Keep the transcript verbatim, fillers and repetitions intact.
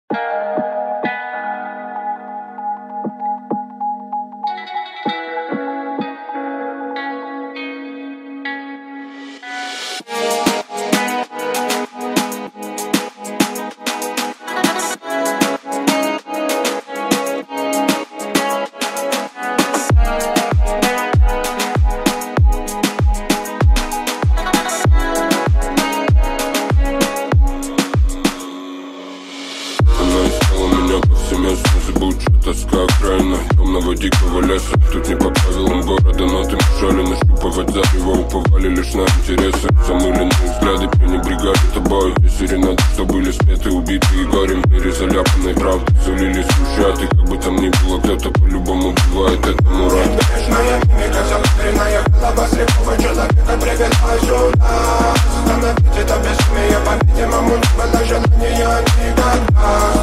Тоска окраина темного дикого леса. Тут не по правилам города, но ты мешали нащупывать зарево. Уповали лишь на интересы. Замыленные взгляды пренебрегали тобой. И серенады, что были спеты, убитые горем, в мире заляпанной правды сулились ушаты. Как бы там ни было, кто-то по-любому бывает этому рад. Безбрежная мимика, заостренная голова слепого человека привела сюда. Остановить это безумие, по-видимому, не было желания никогда.